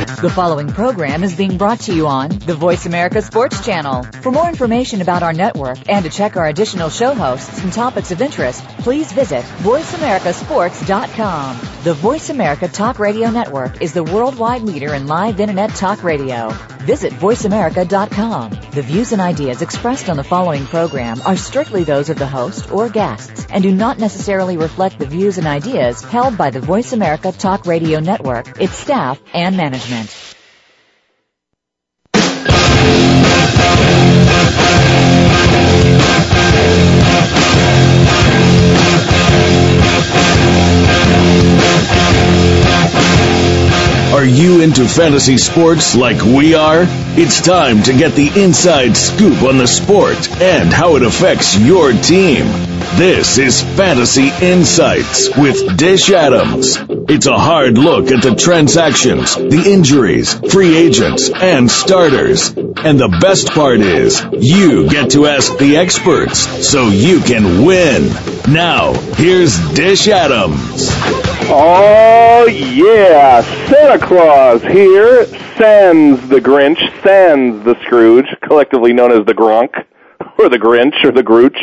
The following program is being brought to you on the Voice America Sports Channel. For more information about our network and to check our additional show hosts and topics of interest, please visit voiceamericasports.com. The Voice America Talk Radio Network is the worldwide leader in live Internet talk radio. Visit voiceamerica.com. The views and ideas expressed on the following program are strictly those of the host or guests and do not necessarily reflect the views and ideas held by the Voice America Talk Radio Network, its staff, and management. Are you into fantasy sports like we are? It's time to get the inside scoop on the sport and how it affects your team. This is Fantasy Insights with Dish Adams. It's a hard look at the transactions, the injuries, free agents, and starters. And the best part is, you get to ask the experts so you can win. Now, here's Dish Adams. Oh, yeah. Santa Claus here. Sans the Grinch, sans the Scrooge, collectively known as the Gronk, or the Grinch, or the Grooch.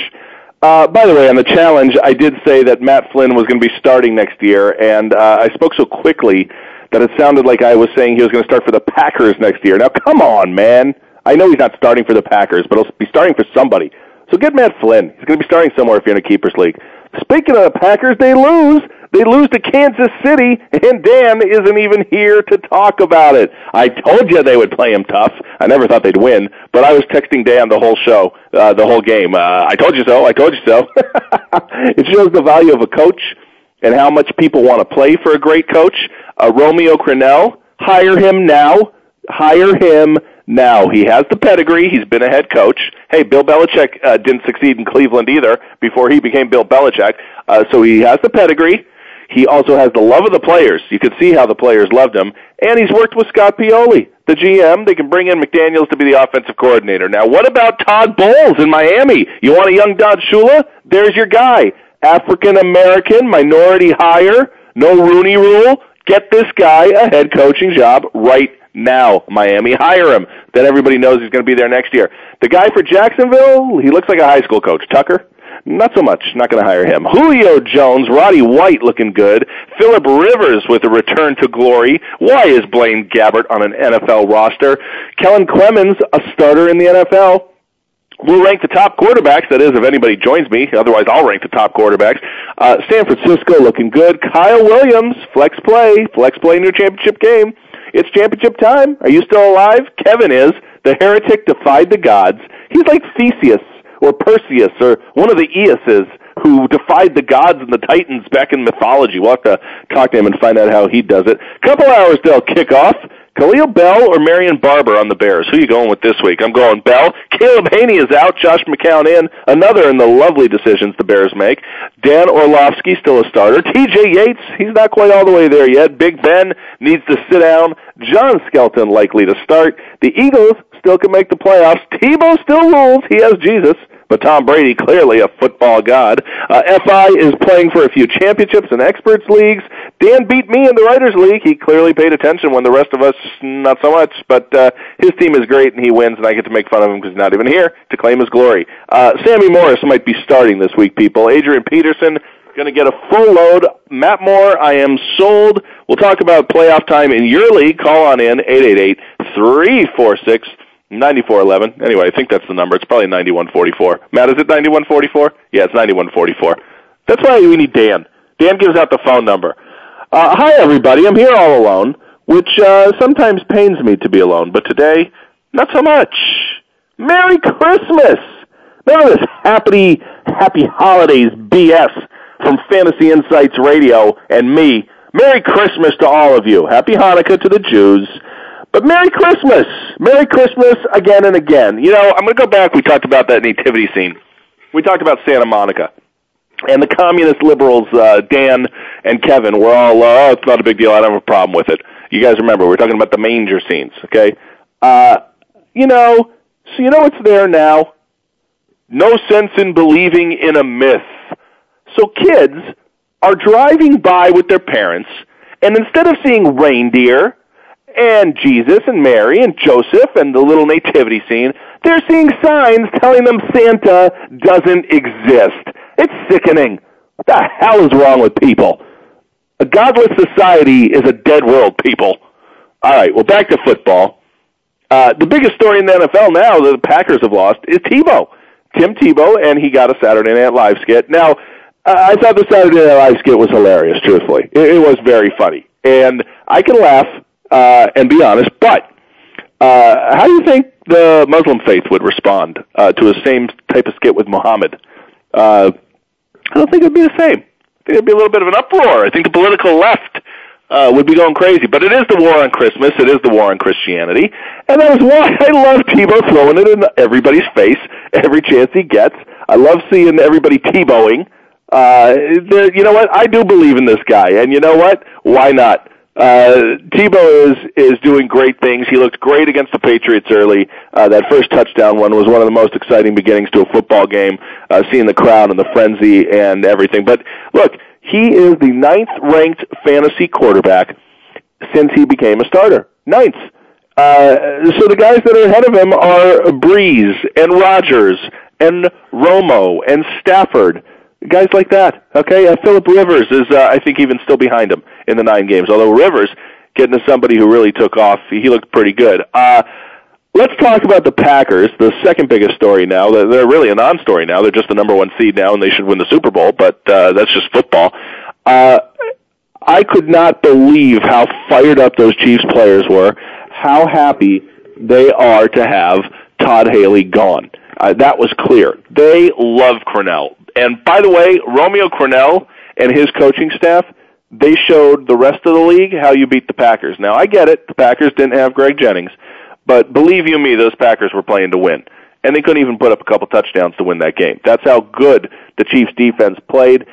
By the way, on the challenge, I did say that Matt Flynn was going to be starting next year, and I spoke so quickly that it sounded like I was saying he was going to start for the Packers next year. Now, come on, man. I know he's not starting for the Packers, but he'll be starting for somebody. So get Matt Flynn. He's going to be starting somewhere if you're in a Keepers League. Speaking of the Packers, they lose. They lose to Kansas City, and Dan isn't even here to talk about it. I told you they would play him tough. I never thought they'd win, but I was texting Dan the whole show, the whole game. I told you so. I told you so. It shows the value of a coach and how much people want to play for a great coach. Romeo Crennel, hire him now. Hire him now. He has the pedigree. He's been a head coach. Hey, Bill Belichick didn't succeed in Cleveland either before he became Bill Belichick. So he has the pedigree. He also has the love of the players. You could see how the players loved him. And he's worked with Scott Pioli, the GM. They can bring in McDaniels to be the offensive coordinator. Now, what about Todd Bowles in Miami? You want a young Don Shula? There's your guy. African-American, minority hire, no Rooney rule. Get this guy a head coaching job right now, Miami. Hire him. Then everybody knows he's going to be there next year. The guy for Jacksonville, he looks like a high school coach. Tucker? Not so much. Not going to hire him. Julio Jones, Roddy White looking good. Phillip Rivers with a return to glory. Why is Blaine Gabbert on an NFL roster? Kellen Clemens, a starter in the NFL. We'll rank the top quarterbacks, that is, if anybody joins me. Otherwise, I'll rank the top quarterbacks. San Francisco looking good. Kyle Williams, flex play in your championship game. It's championship time. Are you still alive? Kevin is. The heretic defied the gods. He's like Theseus or Perseus or one of the Aesuses who defied the gods and the Titans back in mythology. We'll have to talk to him and find out how he does it. Couple hours till kickoff. Khalil Bell or Marion Barber on the Bears? Who are you going with this week? I'm going Bell. Caleb Haney is out. Josh McCown in. Another in the lovely decisions the Bears make. Dan Orlovsky still a starter. TJ Yates, he's not quite all the way there yet. Big Ben needs to sit down. John Skelton likely to start. The Eagles still can make the playoffs. Tebow still rules. He has Jesus. But Tom Brady, clearly a football god. FI is playing for a few championships and experts leagues. Dan beat me in the Writers League. He clearly paid attention when the rest of us, not so much. But his team is great, and he wins, and I get to make fun of him because he's not even here to claim his glory. Sammy Morris might be starting this week, people. Adrian Peterson going to get a full load. Matt Moore, I am sold. We'll talk about playoff time in your league. Call on in, 888-346 9411. Anyway, I think that's the number. It's probably 9144. Matt, is it 9144? Yeah, it's 9144. That's why we need Dan. Dan gives out the phone number. Hi, everybody. I'm here all alone, which sometimes pains me to be alone, but today, not so much. Merry Christmas! None of this happy holidays BS from Fantasy Insights Radio and me. Merry Christmas to all of you. Happy Hanukkah to the Jews. But Merry Christmas! Merry Christmas again and again. You know, I'm going to go back. We talked about that nativity scene. We talked about Santa Monica. And the communist liberals, Dan and Kevin, were all, it's not a big deal. I don't have a problem with it. You guys remember, we're talking about the manger scenes, okay? You know what's there now? No sense in believing in a myth. So kids are driving by with their parents, and instead of seeing reindeer and Jesus and Mary and Joseph and the little nativity scene, they're seeing signs telling them Santa doesn't exist. It's sickening. What the hell is wrong with people? A godless society is a dead world, people. All right, well, back to football. The biggest story in the NFL now that the Packers have lost is Tebow. Tim Tebow, and he got a Saturday Night Live skit. Now, I thought the Saturday Night Live skit was hilarious, truthfully. It was very funny. And I can laugh and be honest, but how do you think the Muslim faith would respond to the same type of skit with Muhammad? I don't think it would be the same. I think it would be a little bit of an uproar. I think the political left would be going crazy. But it is the war on Christmas. It is the war on Christianity. And that is why I love Tebow throwing it in everybody's face every chance he gets. I love seeing everybody Tebowing. You know what? I do believe in this guy. And you know what? Why not? Tebow is doing great things. He looked great against the Patriots early. That first touchdown one was one of the most exciting beginnings to a football game, seeing the crowd and the frenzy and everything. But look, he is the 9th-ranked fantasy quarterback since he became a starter. 9th. So the guys that are ahead of him are Breeze and Rodgers and Romo and Stafford. Guys like that, okay? Phillip Rivers is, I think, even still behind him in the 9 games. Although Rivers, getting to somebody who really took off, he looked pretty good. Let's talk about the Packers, the second biggest story now. They're really a non-story now. They're just the number 1 seed now, and they should win the Super Bowl, but that's just football. I could not believe how fired up those Chiefs players were, how happy they are to have Todd Haley gone. That was clear. They love Cornell. And by the way, Romeo Crennel and his coaching staff, they showed the rest of the league how you beat the Packers. Now, I get it. The Packers didn't have Greg Jennings. But believe you me, those Packers were playing to win. And they couldn't even put up a couple touchdowns to win that game. That's how good the Chiefs' defense played.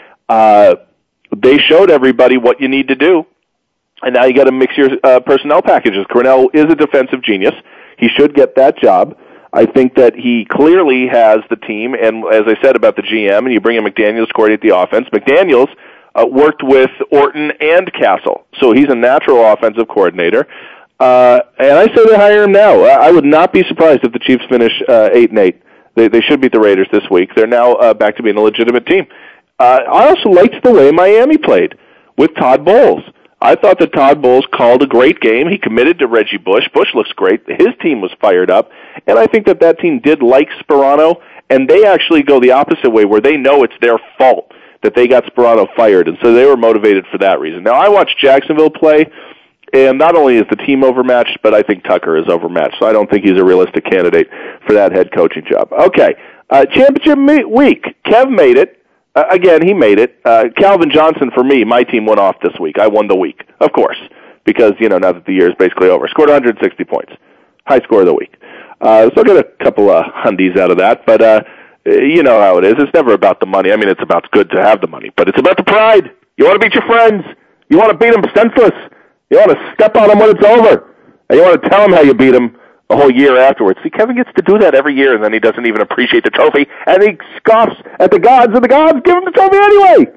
They showed everybody what you need to do. And now you got to mix your personnel packages. Crennel is a defensive genius. He should get that job. I think that he clearly has the team, and as I said about the GM, and you bring in McDaniels to coordinate the offense. McDaniels worked with Orton and Castle, so he's a natural offensive coordinator. And I say they hire him now. I would not be surprised if the Chiefs finish 8-8. They should beat the Raiders this week. They're now back to being a legitimate team. I also liked the way Miami played with Todd Bowles. I thought that Todd Bowles called a great game. He committed to Reggie Bush. Bush looks great. His team was fired up. And I think that team did like Sperano, and they actually go the opposite way, where they know it's their fault that they got Sperano fired, and so they were motivated for that reason. Now, I watched Jacksonville play, and not only is the team overmatched, but I think Tucker is overmatched, so I don't think he's a realistic candidate for that head coaching job. Okay, championship week. Kev made it. Again, he made it. Calvin Johnson, for me, my team went off this week. I won the week, of course, because, now that the year is basically over. Scored 160 points. High score of the week. So I'll get a couple of hundies out of that, but you know how it is. It's never about the money. I mean, it's good to have the money, but it's about the pride. You want to beat your friends. You want to beat them senseless. You want to step on them when it's over. And you want to tell them how you beat them a whole year afterwards. See, Kevin gets to do that every year, and then he doesn't even appreciate the trophy, and he scoffs at the gods, and the gods give him the trophy anyway.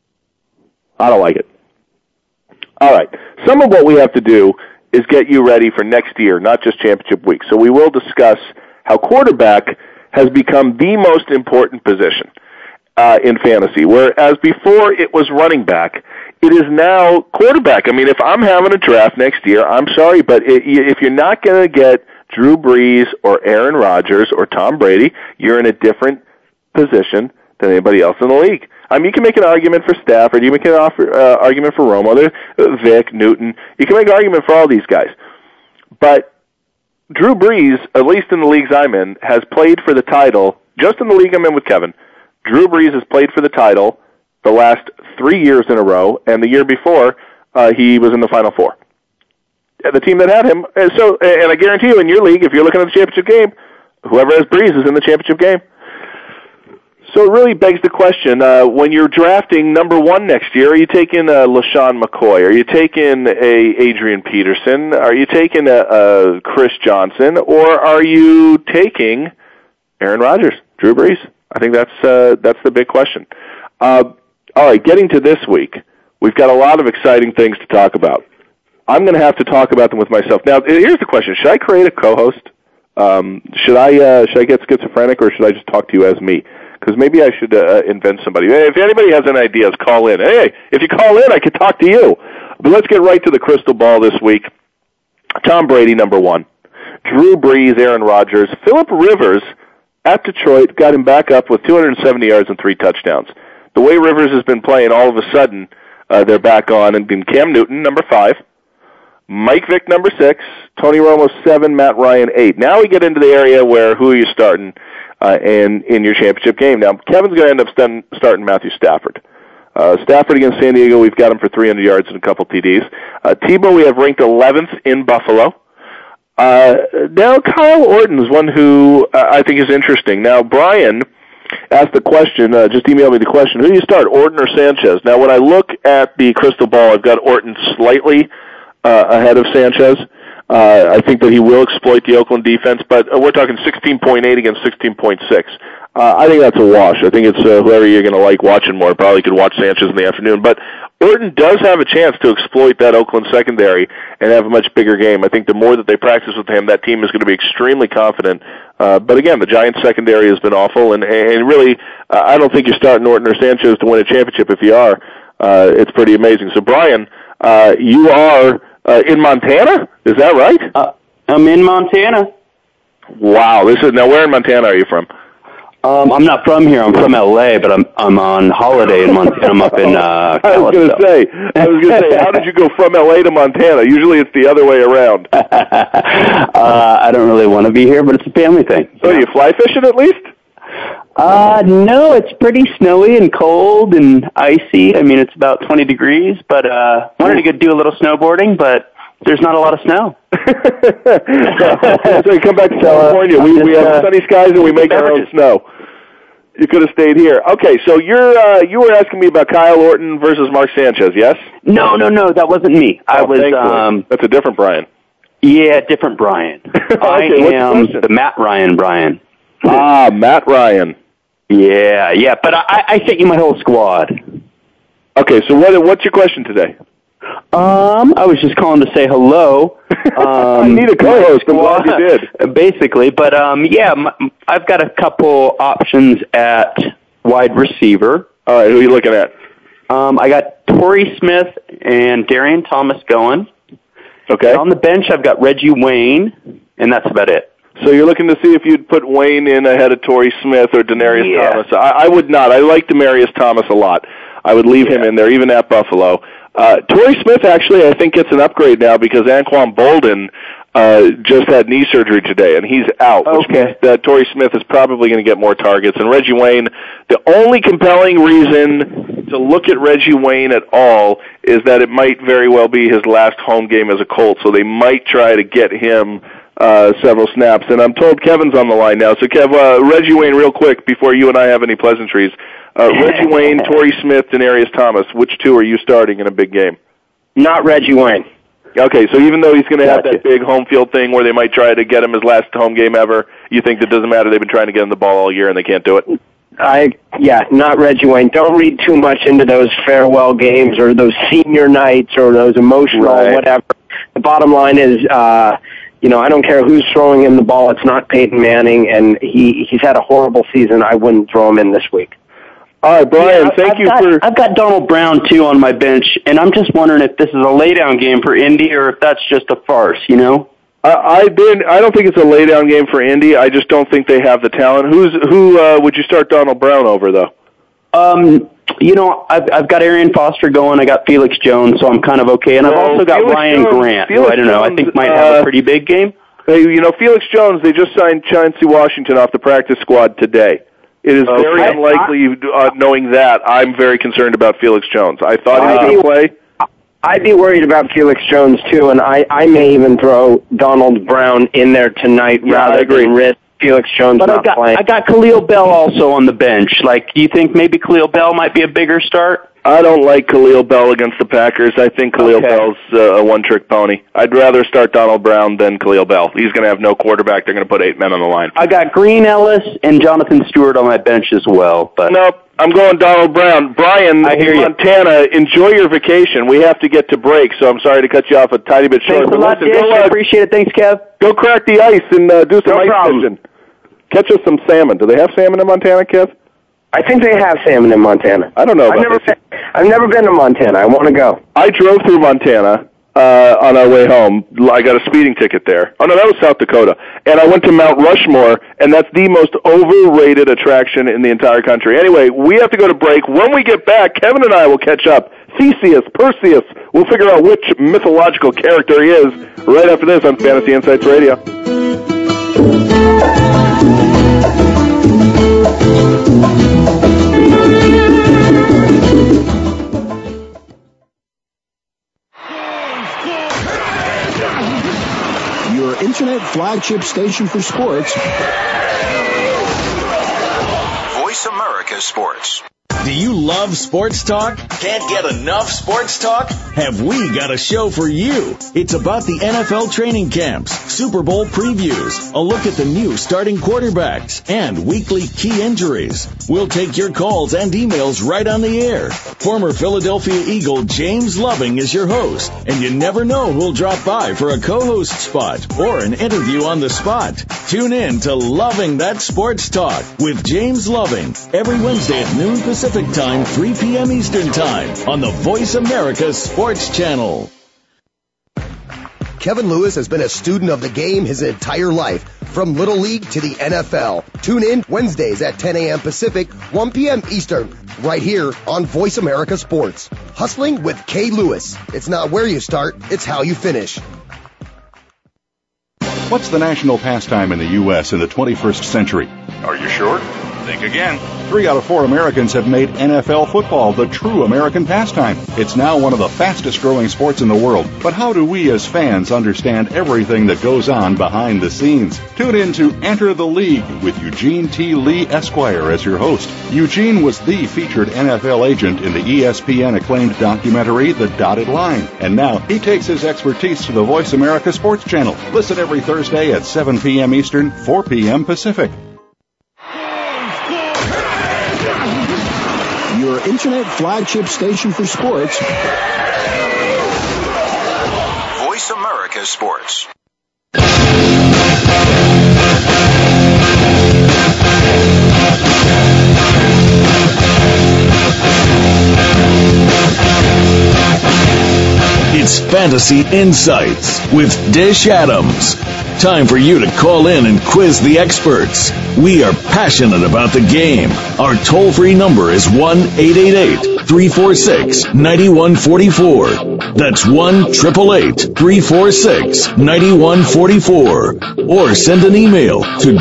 I don't like it. All right. Some of what we have to do is get you ready for next year, not just championship week. So we will discuss how quarterback has become the most important position in fantasy, whereas before it was running back. It is now quarterback. I mean, if I'm having a draft next year, I'm sorry, but if you're not going to get Drew Brees or Aaron Rodgers or Tom Brady, you're in a different position than anybody else in the league. I mean, you can make an argument for Stafford. You can make an argument for Romo, Vic, Newton. You can make an argument for all these guys. But Drew Brees, at least in the leagues I'm in, has played for the title. Just in the league I'm in with Kevin, Drew Brees has played for the title the last 3 years in a row, and the year before, he was in the Final Four. The team that had him, and I guarantee you, in your league, if you're looking at the championship game, whoever has Brees is in the championship game. So it really begs the question, when you're drafting number 1 next year, are you taking LaShawn McCoy? Are you taking Adrian Peterson? Are you taking a Chris Johnson? Or are you taking Aaron Rodgers, Drew Brees? I think that's the big question. All right, getting to this week, we've got a lot of exciting things to talk about. I'm going to have to talk about them with myself. Now, here's the question: should I create a co-host? Should I get schizophrenic, or should I just talk to you as me? Because maybe I should invent somebody. Hey, if anybody has any ideas, call in. Hey, if you call in, I can talk to you. But let's get right to the crystal ball this week. Tom Brady, number 1. Drew Brees, Aaron Rodgers. Phillip Rivers at Detroit got him back up with 270 yards and 3 touchdowns. The way Rivers has been playing, all of a sudden, they're back on. And been Cam Newton, number 5. Mike Vick, number 6. Tony Romo, 7. Matt Ryan, 8. Now we get into the area where who are you starting in your championship game. Now, Kevin's going to end up starting Matthew Stafford. Stafford against San Diego, we've got him for 300 yards and a couple TDs. Tebow, we have ranked 11th in Buffalo. Now, Kyle Orton is one who I think is interesting. Now, Brian asked the question, just emailed me the question, who do you start, Orton or Sanchez? Now, when I look at the crystal ball, I've got Orton slightly ahead of Sanchez. I think that he will exploit the Oakland defense, but we're talking 16.8 against 16.6. I think that's a wash. I think it's whoever you're going to like watching more. Probably could watch Sanchez in the afternoon. But Orton does have a chance to exploit that Oakland secondary and have a much bigger game. I think the more that they practice with him, that team is going to be extremely confident. But again, the Giants secondary has been awful, and really, I don't think you're starting Orton or Sanchez to win a championship. If you are, it's pretty amazing. So, Brian, you are in Montana? Is that right? I'm in Montana. Wow. Now, where in Montana are you from? I'm not from here. I'm from LA, but I'm on holiday in Montana. I'm up in I was going to say, how did you go from LA to Montana? Usually it's the other way around. I don't really want to be here, but it's a family thing. So, you fly fishing at least? No, it's pretty snowy and cold and icy. I mean, it's about 20 degrees, but wanted to go do a little snowboarding, but there's not a lot of snow. So you come back to California. We have sunny skies and we make our own snow. You could have stayed here. Okay, so you were asking me about Kyle Orton versus Mark Sanchez, yes? No, that wasn't me. That's a different Brian. Yeah, different Brian. Okay, I am the Matt Ryan Brian. Matt Ryan. Yeah, but I sent you my whole squad. Okay, so what's your question today? I was just calling to say hello. I need a co-host. I'm glad you did. Basically, but I've got a couple options at wide receiver. All right, who are you looking at? I got Torrey Smith and Darian Thomas going. Okay. And on the bench, I've got Reggie Wayne, and that's about it. So you're looking to see if you'd put Wayne in ahead of Torrey Smith or Demaryius Thomas. I would not. I like Demaryius Thomas a lot. I would leave him in there, even at Buffalo. Torrey Smith, actually, I think gets an upgrade now because Anquan Bolden just had knee surgery today, and he's out. Which means that Torrey Smith is probably going to get more targets. And Reggie Wayne, the only compelling reason to look at Reggie Wayne at all is that it might very well be his last home game as a Colt, so they might try to get him several snaps. And I'm told Kevin's on the line now. So, Kev, Reggie Wayne, real quick, before you and I have any pleasantries. Reggie Wayne, Torrey Smith, Demaryius Thomas, which two are you starting in a big game? Not Reggie Wayne. Okay, so even though he's going to have that big home field thing where they might try to get him his last home game ever, you think that doesn't matter? They've been trying to get him the ball all year and they can't do it? Not Reggie Wayne. Don't read too much into those farewell games or those senior nights or those emotional whatever. The bottom line is, I don't care who's throwing him the ball. It's not Peyton Manning, and he's had a horrible season. I wouldn't throw him in this week. All right, Brian, I've got Donald Brown, too, on my bench, and I'm just wondering if this is a laydown game for Indy or if that's just a farce, I don't think it's a laydown game for Indy. I just don't think they have the talent. Who would you start Donald Brown over, though? I've got Arian Foster going. I got Felix Jones, so I'm kind of okay. And I've also got Ryan Grant, who I think might have a pretty big game. Hey, Felix Jones, they just signed Chauncey Washington off the practice squad today. It is very unlikely, knowing that, I'm very concerned about Felix Jones. I thought he was going to play. I'd be worried about Felix Jones, too, and I may even throw Donald Brown in there tonight rather than risk Felix Jones playing. I got Khalil Bell also on the bench. Do you think maybe Khalil Bell might be a bigger start? I don't like Khalil Bell against the Packers. I think Khalil Bell's a one-trick pony. I'd rather start Donald Brown than Khalil Bell. He's going to have no quarterback. They're going to put 8 men on the line. I got Green Ellis and Jonathan Stewart on my bench as well. But nope. I'm going Donald Brown. Brian, in Montana, enjoy your vacation. We have to get to break, so I'm sorry to cut you off a tiny bit short. Thanks a lot, Dish. I appreciate it. Thanks, Kev. Go crack the ice and do some ice fishing. Catch us some salmon. Do they have salmon in Montana, Kev? I think they have salmon in Montana. I don't know I've never been to Montana. I want to go. I drove through Montana on our way home. I got a speeding ticket there. Oh, no, that was South Dakota. And I went to Mount Rushmore, and that's the most overrated attraction in the entire country. Anyway, we have to go to break. When we get back, Kevin and I will catch up. Theseus, Perseus, we'll figure out which mythological character he is right after this on Fantasy Insights Radio. Your internet flagship station for sports. Voice America Sports. Do you love sports talk? Can't get enough sports talk? Have we got a show for you? It's about the NFL training camps, Super Bowl previews, a look at the new starting quarterbacks, and weekly key injuries. We'll take your calls and emails right on the air. Former Philadelphia Eagle James Loving is your host, and you never know who'll drop by for a co-host spot or an interview on the spot. Tune in to Loving That Sports Talk with James Loving every Wednesday at noon Pacific Time, 3 p.m. Eastern Time on the Voice America Sports Channel. Kevin Lewis has been a student of the game his entire life, from Little League to the NFL. Tune in Wednesdays at 10 a.m. Pacific, 1 p.m. Eastern, right here on Voice America Sports. Hustling with K. Lewis. It's not where you start, it's how you finish. What's the national pastime in the U.S. in the 21st century? Are you sure? Think again. 3 out of 4 Americans have made NFL football the true American pastime. It's now one of the fastest growing sports in the world. But how do we as fans understand everything that goes on behind the scenes? Tune in to Enter the League with Eugene T. Lee Esquire as your host. Eugene was the featured NFL agent in the ESPN acclaimed documentary The Dotted Line. And now he takes his expertise to the Voice America Sports Channel. Listen every Thursday at 7 p.m. Eastern, 4 p.m. Pacific. Your internet flagship station for sports. Voice America Sports. It's Fantasy Insights with Dish Adams. Time for you to call in and quiz the experts. We are passionate about the game. Our toll-free number is 1-888-346-9144. That's 1-888-346-9144. Or send an email to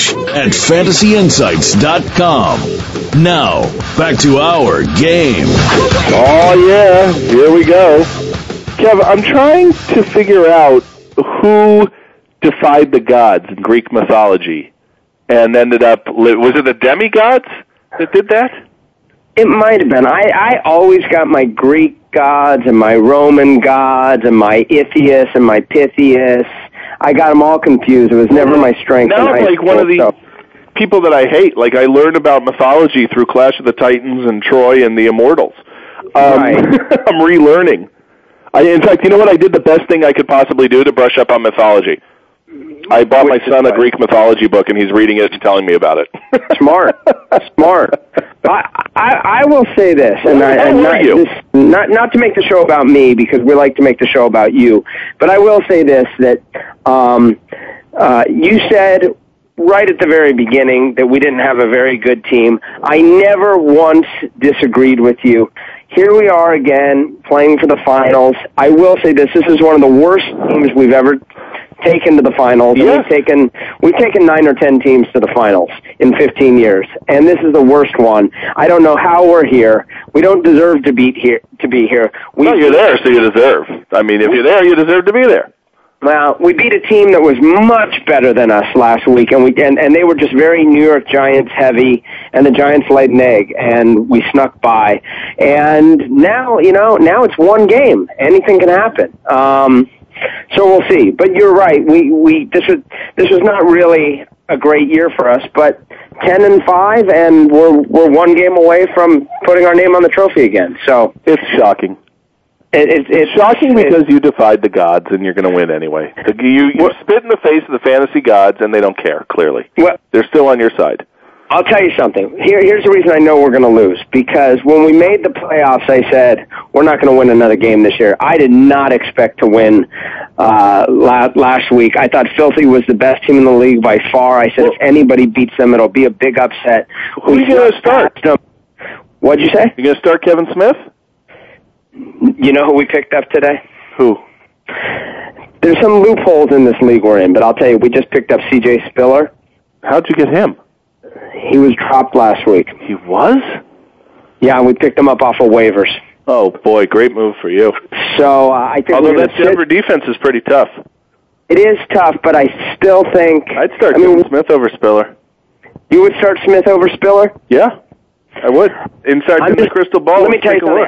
dish@fantasyinsights.com. Now, back to our game. Oh, yeah. Here we go. Kev, I'm trying to figure out who defied the gods in Greek mythology and ended up, was it the demigods that did that? It might have been. I always got my Greek gods and my Roman gods and my Ithius and my Pythius. I got them all confused. It was never my strength. Now I'm like one of the people that I hate. Like, I learned about mythology through Clash of the Titans and Troy and the Immortals. Right. I'm relearning. In fact, you know what? I did the best thing I could possibly do to brush up on mythology. I bought my son a Greek mythology book, and he's reading it and telling me about it. Smart. I will say this, and not to make the show about me, because we like to make the show about you, but I will say this, that you said right at the very beginning that we didn't have a very good team. I never once disagreed with you. Here we are again, playing for the finals. I will say this is one of the worst teams we've ever taken to the finals. Yes. And we've taken 9 or 10 teams to the finals in 15 years, and this is the worst one. I don't know how we're here. We don't deserve to be here. No, you're there, so you deserve. I mean, if you're there, you deserve to be there. Well, we beat a team that was much better than us last week, and they were just very New York Giants heavy, and the Giants laid an egg, and we snuck by. And now it's one game. Anything can happen. So we'll see. But you're right. This was not really a great year for us, but 10-5, and we're one game away from putting our name on the trophy again. So it's shocking. It's shocking because you defied the gods and you're going to win anyway. You spit in the face of the fantasy gods and they don't care, clearly. Well, they're still on your side. I'll tell you something. Here's the reason I know we're going to lose. Because when we made the playoffs, I said, we're not going to win another game this year. I did not expect to win last week. I thought Filthy was the best team in the league by far. I said, if anybody beats them, it'll be a big upset. Who are you going to start? What'd you say? You going to start Kevin Smith? You know who we picked up today? Who? There's some loopholes in this league we're in, but I'll tell you, we just picked up C.J. Spiller. How'd you get him? He was dropped last week. He was? Yeah, we picked him up off of waivers. Oh, boy, great move for you. So I think although that Denver defense is pretty tough. It is tough, but I still think... I'd start Kevin Smith over Spiller. You would start Smith over Spiller? Yeah. I would. Inside the crystal ball. Let me tell you something.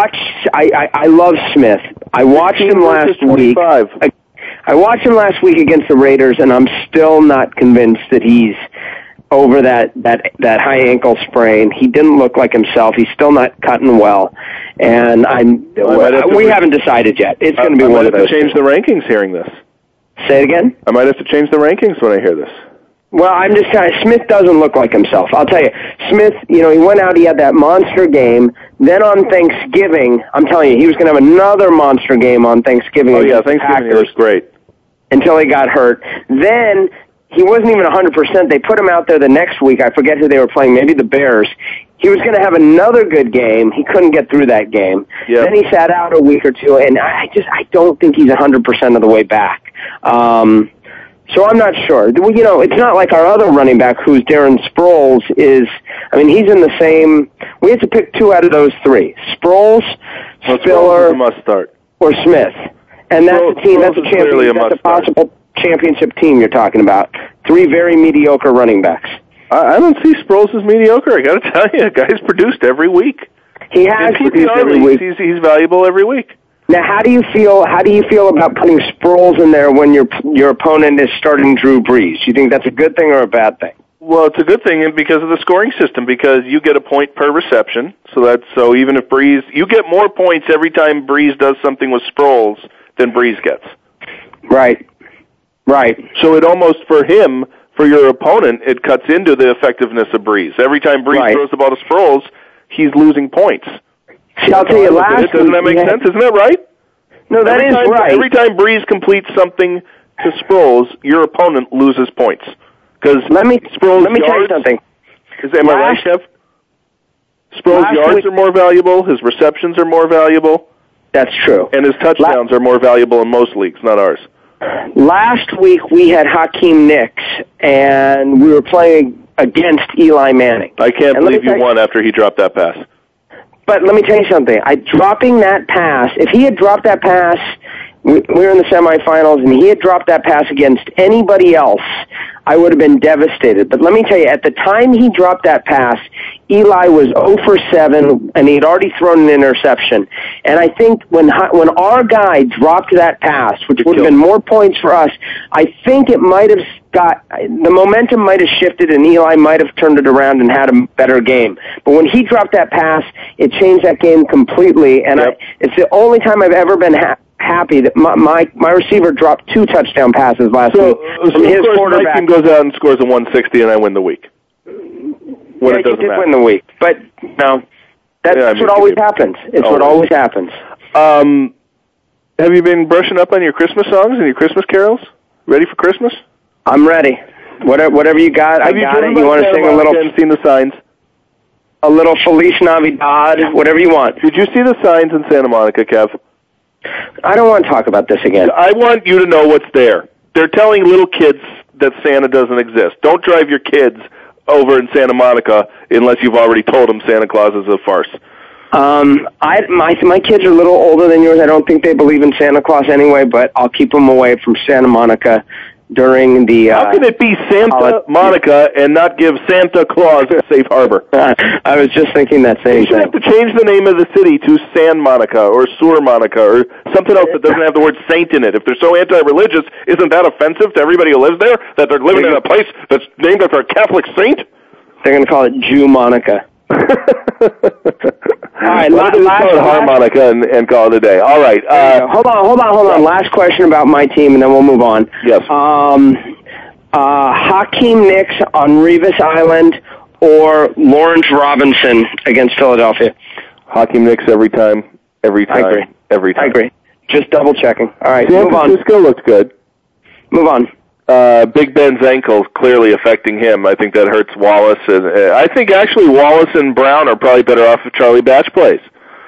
I love Smith. I watched him last week. I watched him last week against the Raiders, and I'm still not convinced that he's over that high ankle sprain. He didn't look like himself. He's still not cutting well, and we haven't decided yet. It's going to be one of those. I might have to change the rankings hearing this. Say it again? I might have to change the rankings when I hear this. Well, I'm just telling you, Smith doesn't look like himself. I'll tell you, Smith, he went out, he had that monster game. Then on Thanksgiving, I'm telling you, he was going to have another monster game on Thanksgiving. Oh, yeah, Thanksgiving was great. Until he got hurt. Then he wasn't even 100%. They put him out there the next week. I forget who they were playing, maybe the Bears. He was going to have another good game. He couldn't get through that game. Yep. Then he sat out a week or two, and I don't think he's 100% of the way back. So I'm not sure. It's not like our other running back, who's Darren Sproles, he's in the same... We have to pick two out of those three. Sproles, Spiller, must start. or Smith. And that's a team, that's a possible championship team you're talking about. Three very mediocre running backs. I don't see Sproles as mediocre. I got to tell you, the guy's produced every week. He has produced every week. He's valuable every week. Now, how do you feel about putting Sproles in there when your opponent is starting Drew Brees? Do you think that's a good thing or a bad thing? Well, it's a good thing because of the scoring system, because you get a point per reception. So even if Brees, you get more points every time Brees does something with Sproles than Brees gets. Right. So it almost, for him, for your opponent, it cuts into the effectiveness of Brees. Every time Brees throws the ball to Sproles, he's losing points. See, I'll tell you, last week... Doesn't that make sense? Isn't that right? No, that is right. Every time Brees completes something to Sproles, your opponent loses points. Because let me tell you something. Am I right, Kev? Sproles' yards are more valuable. His receptions are more valuable. That's true. And his touchdowns are more valuable in most leagues, not ours. Last week we had Hakeem Nicks, and we were playing against Eli Manning. I can't believe you won after he dropped that pass. But let me tell you something. Dropping that pass, if he had dropped that pass, we were in the semifinals, and he had dropped that pass against anybody else, I would have been devastated. But let me tell you, at the time he dropped that pass, Eli was 0 for 7, and he had already thrown an interception. And I think when our guy dropped that pass, which would have been more points for us, I think it might have the momentum might have shifted, and Eli might have turned it around and had a better game. But when he dropped that pass, it changed that game completely, and it's the only time I've ever been happy that my receiver dropped 2 touchdown passes last week from his quarterback. Mike goes out and scores a 160, and I win the week. When it doesn't matter. Win the week, but no, that's what always happens. It's what always happens. Have you been brushing up on your Christmas songs and your Christmas carols? Ready for Christmas? I'm ready. Whatever you got, I got it. You want to sing a little? I've seen the signs. A little Feliz Navidad, whatever you want. Did you see the signs in Santa Monica, Kev? I don't want to talk about this again. I want you to know what's there. They're telling little kids that Santa doesn't exist. Don't drive your kids over in Santa Monica unless you've already told them Santa Claus is a farce. My kids are a little older than yours. I don't think they believe in Santa Claus anyway, but I'll keep them away from Santa Monica during the... How can it be Santa Monica and not give Santa Claus a safe harbor? I was just thinking that same thing. You should have to change the name of the city to San Monica or Sur Monica or something else that doesn't have the word saint in it. If they're so anti-religious, isn't that offensive to everybody who lives there, that they're living in a place that's named after a Catholic saint? They're going to call it Jew Monica. All right, call it harmonica and call it a day. All right. Hold on. Last question about my team, and then we'll move on. Yes. Hakeem Nicks on Revis Island or Lawrence Robinson against Philadelphia? Hakeem Nicks every time. I agree. Just double checking. All right, San move on. Francisco looked good. Move on. Big Ben's ankle clearly affecting him. I think that hurts Wallace. And I think actually Wallace and Brown are probably better off if Charlie Batch plays.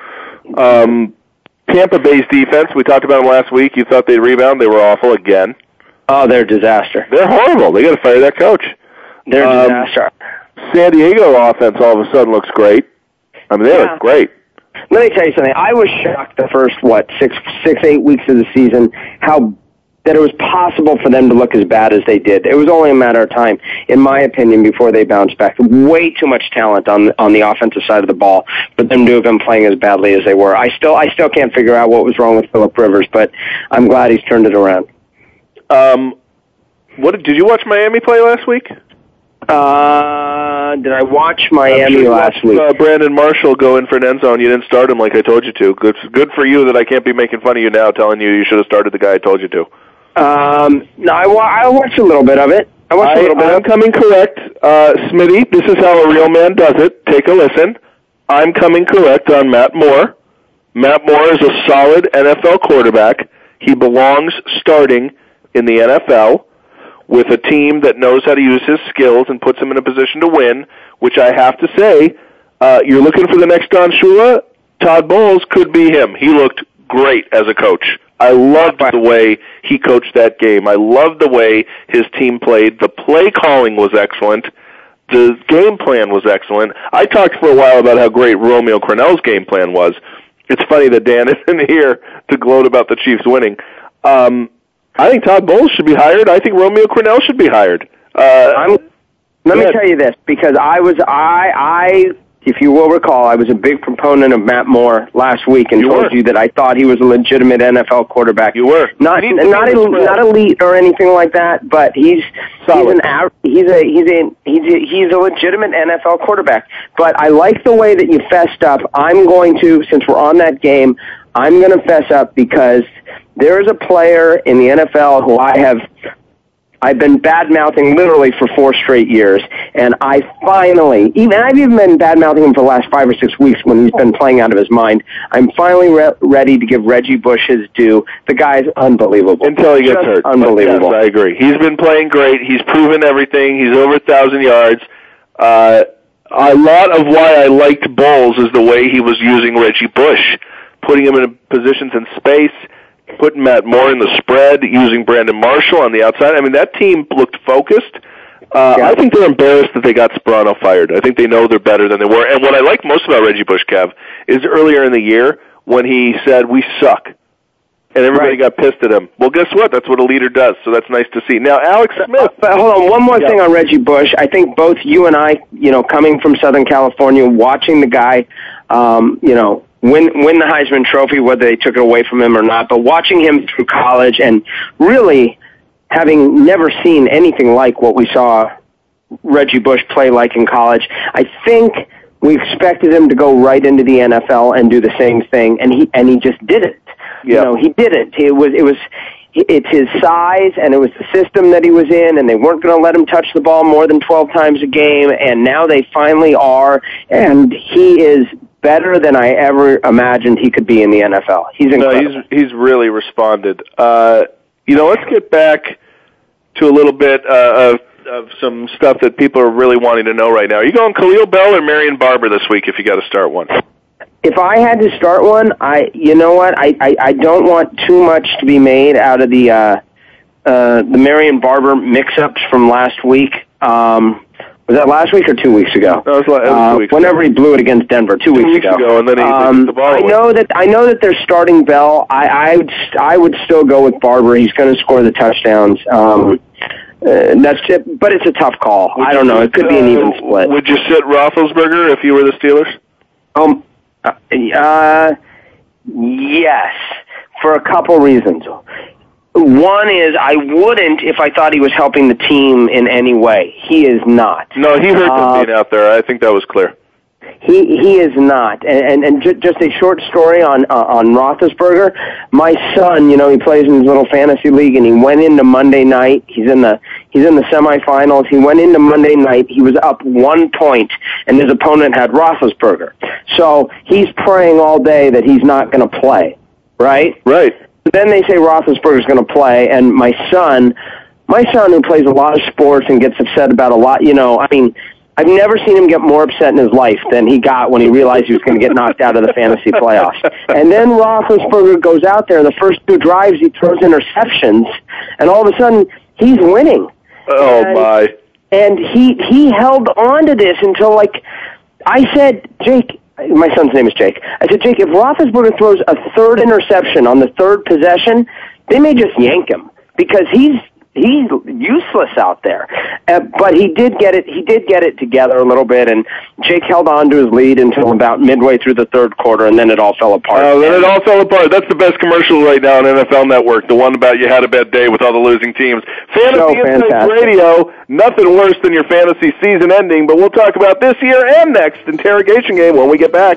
Tampa Bay's defense, we talked about them last week. You thought they'd rebound. They were awful again. Oh, they're a disaster. They're horrible. They got to fire that coach. They're a disaster. San Diego offense all of a sudden looks great. I mean, they look great. Let me tell you something. I was shocked the first, 6-8 weeks of the season, that it was possible for them to look as bad as they did. It was only a matter of time, in my opinion, before they bounced back. Way too much talent on the offensive side of the ball for them to have been playing as badly as they were. I still can't figure out what was wrong with Phillip Rivers, but I'm glad he's turned it around. Did you watch Miami play last week? Did I watch Miami last week? Brandon Marshall go in for an end zone. You didn't start him like I told you to. Good for you that I can't be making fun of you now, telling you should have started the guy I told you to. No, I watched a little bit of it. I'm coming correct. Smitty, this is how a real man does it. Take a listen. I'm coming correct on Matt Moore. Matt Moore is a solid NFL quarterback. He belongs starting in the NFL with a team that knows how to use his skills and puts him in a position to win, which I have to say, you're looking for the next Don Shula? Todd Bowles could be him. He looked great as a coach. I loved the way he coached that game. I loved the way his team played. The play calling was excellent. The game plan was excellent. I talked for a while about how great Romeo Crennel's game plan was. It's funny that Dan isn't here to gloat about the Chiefs winning. I think Todd Bowles should be hired. I think Romeo Crennel should be hired. Let me tell you this, because if you will recall, I was a big proponent of Matt More last week and told you that I thought he was a legitimate NFL quarterback. You were not elite or anything like that, but he's a legitimate NFL quarterback. But I like the way that you fessed up. I'm going to, since we're on that game, I'm going to fess up because there is a player in the NFL who I've been bad-mouthing literally for 4 straight years, and I've even been bad-mouthing him for the last 5 or 6 weeks when he's been playing out of his mind. I'm finally ready to give Reggie Bush his due. The guy's unbelievable. Until he gets hurt. Unbelievable. Yes, I agree. He's been playing great. He's proven everything. He's over 1,000 yards. A lot of why I liked Bowles is the way he was using Reggie Bush, putting him in positions in space, putting Matt Moore in the spread, using Brandon Marshall on the outside. I mean, that team looked focused. I think they're embarrassed that they got Sperano fired. I think they know they're better than they were. And what I like most about Reggie Bush, Kev, is earlier in the year when he said, "We suck." And everybody got pissed at him. Well, guess what? That's what a leader does, so that's nice to see. Now, Alex Smith. But hold on, one more thing on Reggie Bush. I think both you and I, coming from Southern California, watching the guy, win the Heisman Trophy, whether they took it away from him or not, but watching him through college and really having never seen anything like what we saw Reggie Bush play like in college, I think we expected him to go right into the NFL and do the same thing, and he just didn't. Yeah. He didn't. It's his size, and it was the system that he was in, and they weren't going to let him touch the ball more than 12 times a game, and now they finally are, and he is better than I ever imagined he could be in the NFL. He's incredible. No, he's really responded. Let's get back to a little bit of some stuff that people are really wanting to know right now. Are you going Khalil Bell or Marion Barber this week if you got to start one? If I had to start one, I don't want too much to be made out of the Marion Barber mix-ups from last week. Was that last week or 2 weeks ago? No, it was 2 weeks whenever ago. he blew it against Denver, 2 weeks ago. And then he took the ball away. I know that they're starting Bell. I would still go with Barber. He's going to score the touchdowns. That's it, but it's a tough call. I don't know. It could be an even split. Would you sit Roethlisberger if you were the Steelers? Yes, for a couple reasons. One is I wouldn't if I thought he was helping the team in any way. He is not. No, he hurt them being out there. I think that was clear. He is not. And just a short story on Roethlisberger. My son, he plays in his little fantasy league, and he went into Monday night. He's in the semifinals. He went into Monday night. He was up 1 point, and his opponent had Roethlisberger. So he's praying all day that he's not going to play. Right. Right. Then they say Roethlisberger's going to play, and my son who plays a lot of sports and gets upset about a lot, I've never seen him get more upset in his life than he got when he realized he was going to get knocked out of the fantasy playoffs. And then Roethlisberger goes out there, and the first 2 drives he throws interceptions, and all of a sudden he's winning. My! And he held on to this until I said, Jake. My son's name is Jake. I said, Jake, if Roethlisberger throws a 3rd interception on the 3rd possession, they may just yank him because he's useless out there. But he did get it together a little bit, and Jake held on to his lead until about midway through the 3rd quarter, and then it all fell apart. Then it all fell apart. That's the best commercial right now on NFL Network, the one about you had a bad day with all the losing teams. Fantasy Insights Radio, nothing worse than your fantasy season ending, but we'll talk about this year and next interrogation game when we get back.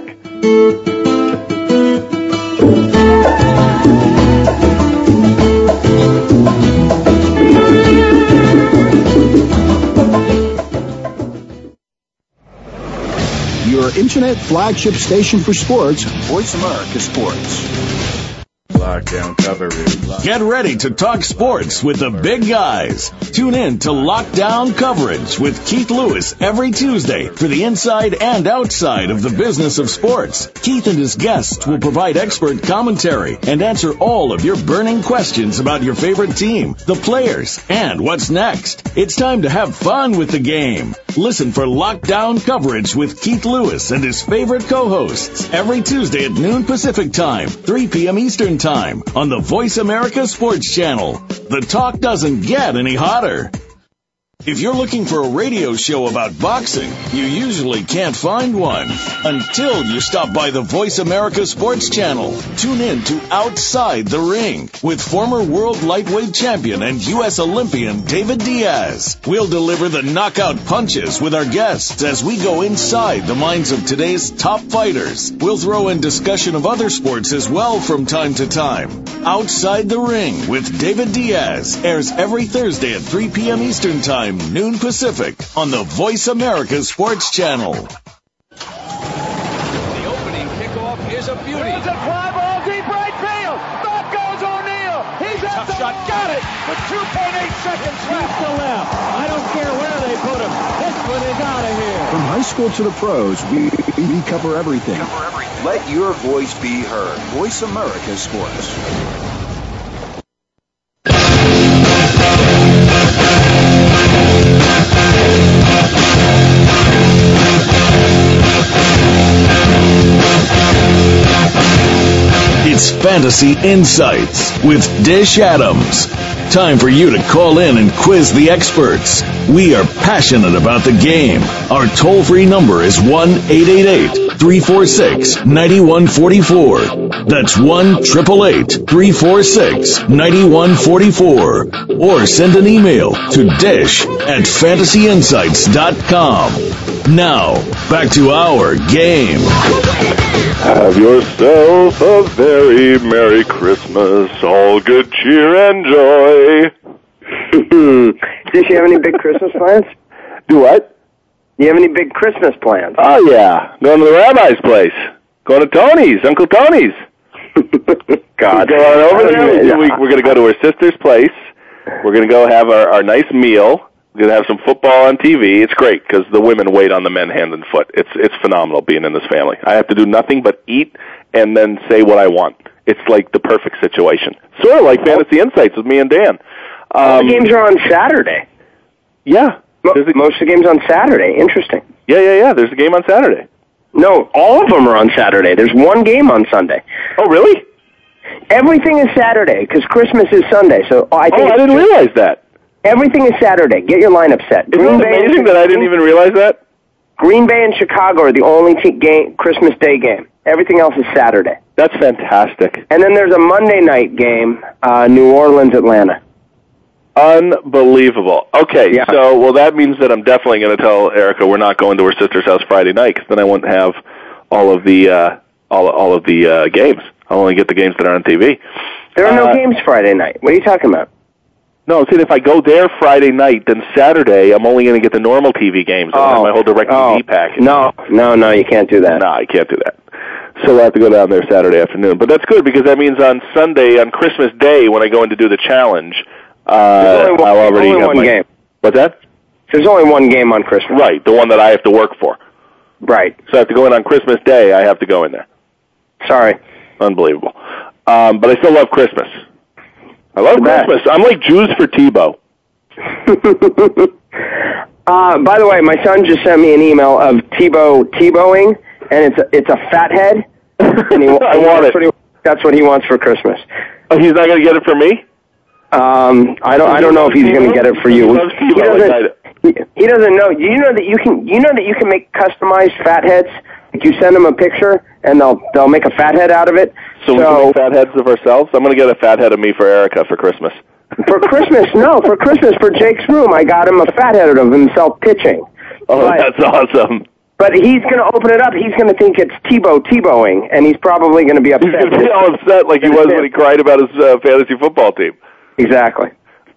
Your internet flagship station for sports, Voice America Sports. Lockdown coverage. Get ready to talk sports with the big guys. Tune in to Lockdown Coverage with Keith Lewis every Tuesday for the inside and outside of the business of sports. Keith and his guests will provide expert commentary and answer all of your burning questions about your favorite team, the players, and what's next. It's time to have fun with the game. Listen for Lockdown Coverage with Keith Lewis and his favorite co-hosts every Tuesday at noon Pacific Time, 3 p.m. Eastern Time on the Voice America Sports Channel. The talk doesn't get any hotter. If you're looking for a radio show about boxing, you usually can't find one until you stop by the Voice America Sports Channel. Tune in to Outside the Ring with former world lightweight champion and U.S. Olympian David Diaz. We'll deliver the knockout punches with our guests as we go inside the minds of today's top fighters. We'll throw in discussion of other sports as well from time to time. Outside the Ring with David Diaz airs every Thursday at 3 p.m. Eastern Time, noon Pacific, on the Voice America Sports Channel. The opening kickoff is a beauty. It's a fly ball deep right field. Back goes O'Neal. He's at the shot. Got it with 2.8 seconds left to left. I don't care where they put him. This one is out of here. From high school to the pros, we cover everything. Let your voice be heard. Voice America Sports. It's Fantasy Insights with Dish Adams. Time for you to call in and quiz the experts. We are passionate about the game. Our toll-free number is 1-888-346-9144. That's 1-888-346-9144. Or send an email to dish@fantasyinsights.com. Now, back to our game. Have yourself a very Merry Christmas, all good cheer and joy. Does you have any big Christmas plans? Do what? Do you have any big Christmas plans? Oh, yeah. Going to the rabbi's place. Going to Tony's, Uncle Tony's. God. Going over there. We're going to go to her sister's place. We're going to go have our nice meal. We're going to have some football on TV. It's great because the women wait on the men hand and foot. It's phenomenal being in this family. I have to do nothing but eat and then say what I want. It's like the perfect situation. Sort of like Fantasy Insights with me and Dan. The games are on Saturday. Yeah. Most of the games on Saturday. Interesting. Yeah. There's a game on Saturday. No, all of them are on Saturday. There's one game on Sunday. Oh, really? Everything is Saturday because Christmas is Sunday. So I didn't realize that. Everything is Saturday. Get your lineup set. Isn't it amazing that I didn't even realize that? Green Bay and Chicago are the only Christmas Day game. Everything else is Saturday. That's fantastic. And then there's a Monday night game, New Orleans, Atlanta. Unbelievable. Okay, yeah. So that means that I'm definitely going to tell Erica we're not going to her sister's house Friday night, because then I won't have all of the all of the games. I'll only get the games that are on TV. There are no games Friday night. What are you talking about? No, see, if I go there Friday night, then Saturday I'm only going to get the normal TV games. I don't have my whole DirecTV package. No, you can't do that. No, I can't do that. So I have to go down there Saturday afternoon. But that's good, because that means on Sunday, on Christmas Day, when I go in to do the challenge, There's only one game. What's that? There's only one game on Christmas. Right, the one that I have to work for. Right. So I have to go in on Christmas Day. I have to go in there. Sorry. Unbelievable. But I still love Christmas. I love Christmas. I'm like Jews for Tebow. By the way, my son just sent me an email of Tebowing, and it's a fathead. And I want it. That's what he wants for Christmas. Oh, he's not going to get it for me? I don't know if he's going to get it for you. He doesn't know. You know that you can make customized fatheads. Like you send them a picture and they'll make a fathead out of it. So we can make fatheads of ourselves? I'm going to get a fathead of me for Erica for Christmas. For Christmas, for Jake's room, I got him a fathead of himself pitching. Oh, that's awesome. But he's going to open it up. He's going to think it's Tebowing, and he's probably going to be upset. He's going to be all upset like he was when he cried about his fantasy football team. Exactly.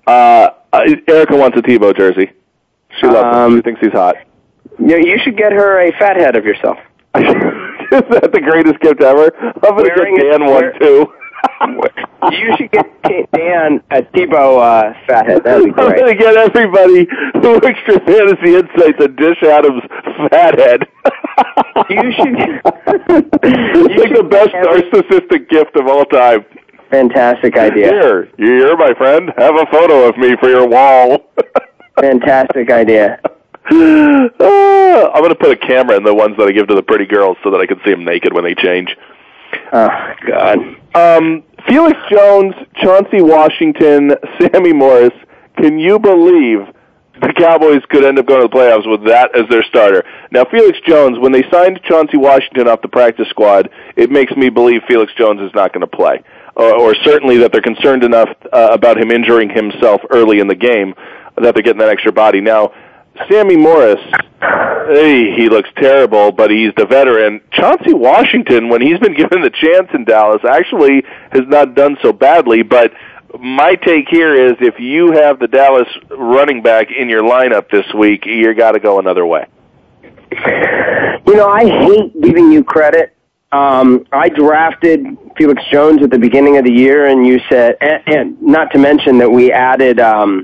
Erica wants a Tebow jersey. She loves him. She thinks he's hot. Yeah, you should get her a fathead of yourself. Is that the greatest gift ever? I'm going to get Dan one, too. You should get Dan a Tebow fathead. That would be great. I'm going to get everybody who works for Fantasy Insights a Dish Adams fathead. You should. It's like the best narcissistic gift of all time. Fantastic idea. Here, my friend. Have a photo of me for your wall. Fantastic idea. I'm going to put a camera in the ones that I give to the pretty girls so that I can see them naked when they change. Oh, God. Felix Jones, Chauncey Washington, Sammy Morris. Can you believe the Cowboys could end up going to the playoffs with that as their starter? Now, Felix Jones, when they signed Chauncey Washington off the practice squad, it makes me believe Felix Jones is not going to play. Or certainly that they're concerned enough about him injuring himself early in the game that they're getting that extra body. Now, Sammy Morris, he looks terrible, but he's the veteran. Chauncey Washington, when he's been given the chance in Dallas, actually has not done so badly, but my take here is if you have the Dallas running back in your lineup this week, you got to go another way. You know, I hate giving you credit. I drafted Felix Jones at the beginning of the year, and you said, and not to mention that we added,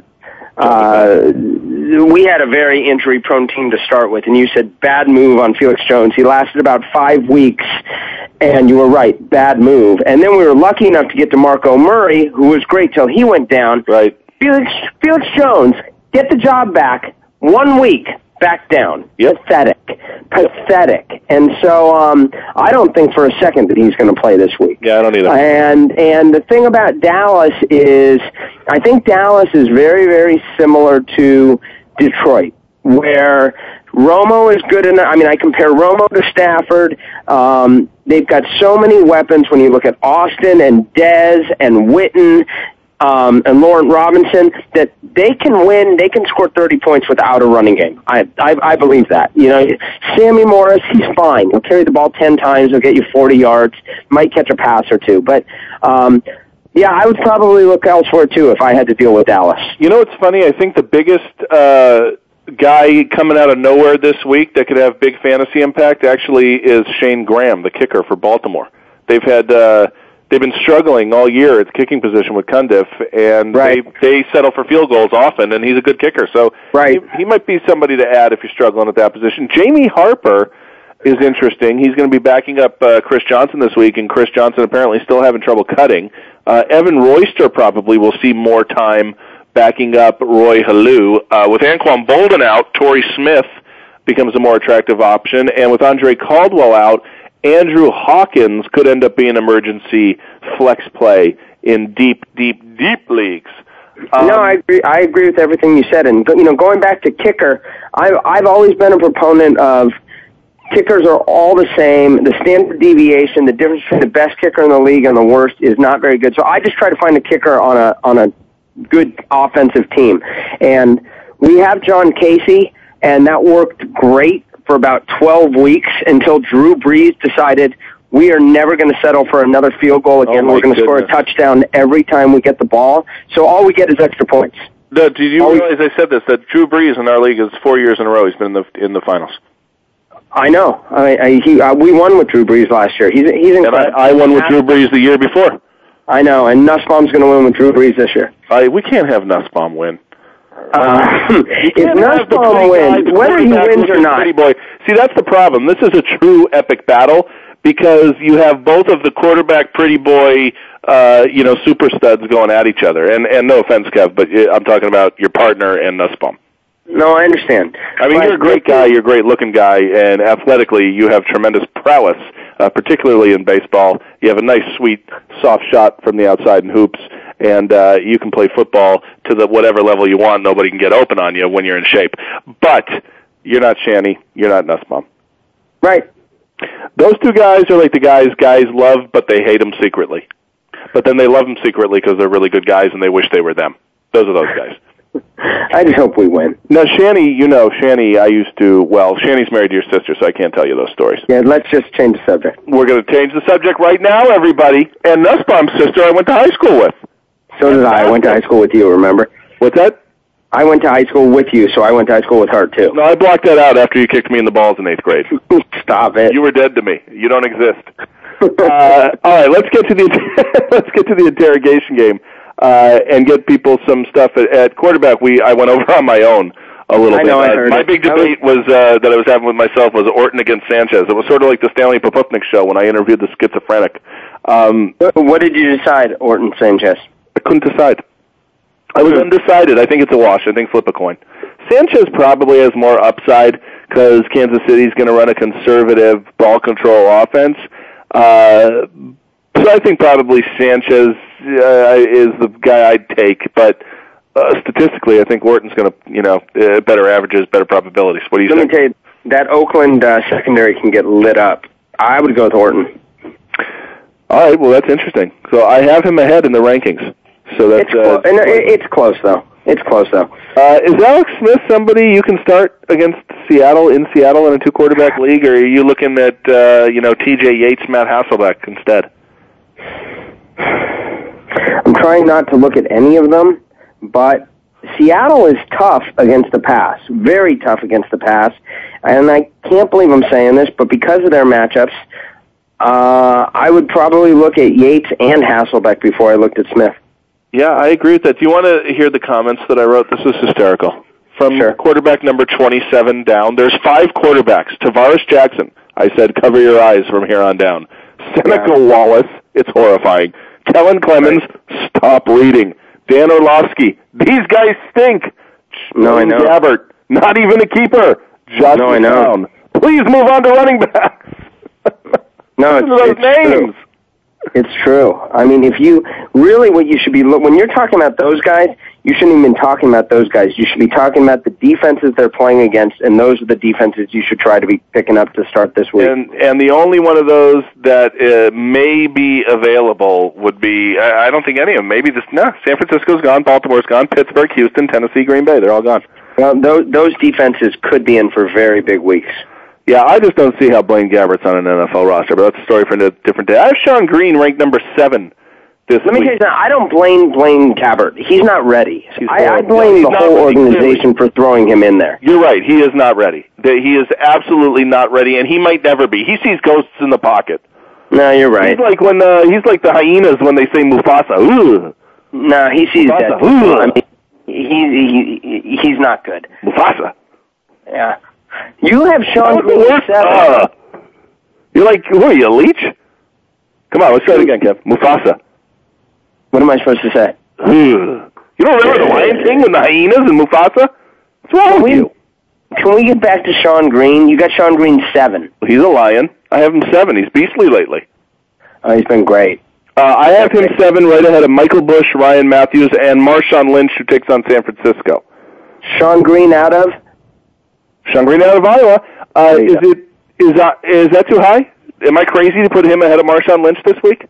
we had a very injury-prone team to start with, and you said bad move on Felix Jones. He lasted about 5 weeks, and you were right, bad move. And then we were lucky enough to get DeMarco Murray, who was great till he went down. Right. Felix Jones, get the job back 1 week. Back down. Yep. Pathetic. And so I don't think for a second that he's going to play this week. Yeah, I don't either. And the thing about Dallas is I think Dallas is very, very similar to Detroit, where Romo is good enough. I mean, I compare Romo to Stafford. They've got so many weapons when you look at Austin and Dez and Witten and Laurent Robinson, that they can win, they can score 30 points without a running game. I believe that. You know, Sammy Morris, he's fine. He'll carry the ball 10 times, he'll get you 40 yards, might catch a pass or two. But, yeah, I would probably look elsewhere, too, if I had to deal with Dallas. You know, it's funny, I think the biggest guy coming out of nowhere this week that could have big fantasy impact actually is Shane Graham, the kicker for Baltimore. They've been struggling all year at the kicking position with Cundiff, and they settle for field goals often, and he's a good kicker. So he might be somebody to add if you're struggling at that position. Jamie Harper is interesting. He's going to be backing up Chris Johnson this week, and Chris Johnson apparently still having trouble cutting. Evan Royster probably will see more time backing up Roy Halou. With Anquan Bolden out, Torrey Smith becomes a more attractive option, and with Andre Caldwell out, Andrew Hawkins could end up being emergency flex play in deep leagues. No, I agree with everything you said. And going back to kicker, I've always been a proponent of kickers are all the same. The standard deviation, the difference between the best kicker in the league and the worst is not very good. So I just try to find a kicker on a good offensive team. And we have John Casey, and that worked great for about 12 weeks until Drew Brees decided we are never going to settle for another field goal again. We're going to score a touchdown every time we get the ball. So all we get is extra points. No, did you realize I said this, that Drew Brees in our league is 4 years in a row he's been in the finals? I know. We won with Drew Brees last year. He's incredible. And I won with Drew Brees the year before. I know, and Nussbaum's going to win with Drew Brees this year. We can't have Nussbaum win. If Nussbaum wins, whether he wins or not. Boy. See, that's the problem. This is a true epic battle because you have both of the quarterback pretty boy, super studs going at each other. And no offense, Kev, but I'm talking about your partner and Nussbaum. No, I understand. I mean, you're a great guy, you're a great-looking guy, and athletically you have tremendous prowess, particularly in baseball. You have a nice, sweet, soft shot from the outside in hoops, and you can play football to the whatever level you want. Nobody can get open on you when you're in shape. But you're not Shanny. You're not Nussbaum. Right. Those two guys are like the guys love, but they hate them secretly. But then they love them secretly because they're really good guys, and they wish they were them. Those are those guys. I just hope we win. Now, Shanny's married to your sister, so I can't tell you those stories. Yeah, let's just change the subject. We're going to change the subject right now, everybody. And Nussbaum's sister I went to high school with. So did I. I went to high school with you, remember? What's that? I went to high school with you, so I went to high school with her, too. No, I blocked that out after you kicked me in the balls in 8th grade. Stop it. You were dead to me. You don't exist. All right, let's get to the interrogation game. And get people some stuff at quarterback. I went over on my own a little bit. I heard my big debate was that I was having with myself was Orton against Sanchez. It was sort of like the Stanley Popotnik show when I interviewed the schizophrenic. What did you decide, Orton Sanchez? I couldn't decide. I was undecided. I think it's a wash. I think flip a coin. Sanchez probably has more upside because Kansas City's going to run a conservative ball control offense. So I think probably Sanchez is the guy I'd take, but statistically, I think Orton's going to, better averages, better probabilities. What do you think? Let me tell you, that Oakland secondary can get lit up. I would go with Orton. All right, well, that's interesting. So I have him ahead in the rankings. So that's it's close, though. It's close, though. Is Alex Smith somebody you can start against Seattle in a 2-quarterback league, or are you looking at, T.J. Yates, Matt Hasselbeck instead? I'm trying not to look at any of them, but Seattle is tough against the pass, very tough against the pass, and I can't believe I'm saying this, but because of their matchups, I would probably look at Yates and Hasselbeck before I looked at Smith. Yeah, I agree with that. Do you want to hear the comments that I wrote? This is hysterical. From quarterback number 27 down, there's 5 quarterbacks. Tavares Jackson, I said cover your eyes from here on down. Seneca Wallace, it's horrifying. Kellen Clemens, stop reading. Dan Orlovsky, these guys stink. No, I know. Gabbert, not even a keeper. Justin Brown. Please move on to running backs. No, it's those names. True. It's true. I mean, if you really, what you should be, when you're talking about those guys, you shouldn't even be talking about those guys. You should be talking about the defenses they're playing against, and those are the defenses you should try to be picking up to start this week. And the only one of those that may be available would be, I don't think any of them. Maybe San Francisco's gone, Baltimore's gone, Pittsburgh, Houston, Tennessee, Green Bay. They're all gone. Well, those defenses could be in for very big weeks. Yeah, I just don't see how Blaine Gabbert's on an NFL roster, but that's a story for a different day. I have Sean Green ranked number 7 this week. Let me tell you something. I don't blame Blaine Gabbert. He's not ready. I blame the whole organization for throwing him in there. You're right. He is not ready. He is absolutely not ready, and he might never be. He sees ghosts in the pocket. No, you're right. He's like the hyenas when they say Mufasa. Ooh. No, he sees Mufasa. that. I mean, he's not good. Mufasa. Yeah. You have Sean Green 7. You're like, who are you, a leech? Come on, let's try it again, Kev. Mufasa. What am I supposed to say? You don't remember the Lion King and the hyenas and Mufasa? What's wrong with you? Can we get back to Sean Green? You got Sean Green 7. He's a lion. I have him 7. He's beastly lately. Oh, he's been great. I have him 7 right ahead of Michael Bush, Ryan Matthews, and Marshawn Lynch, who takes on San Francisco. Sean Green out of? Sean Green out of Iowa. Is that too high? Am I crazy to put him ahead of Marshawn Lynch this week?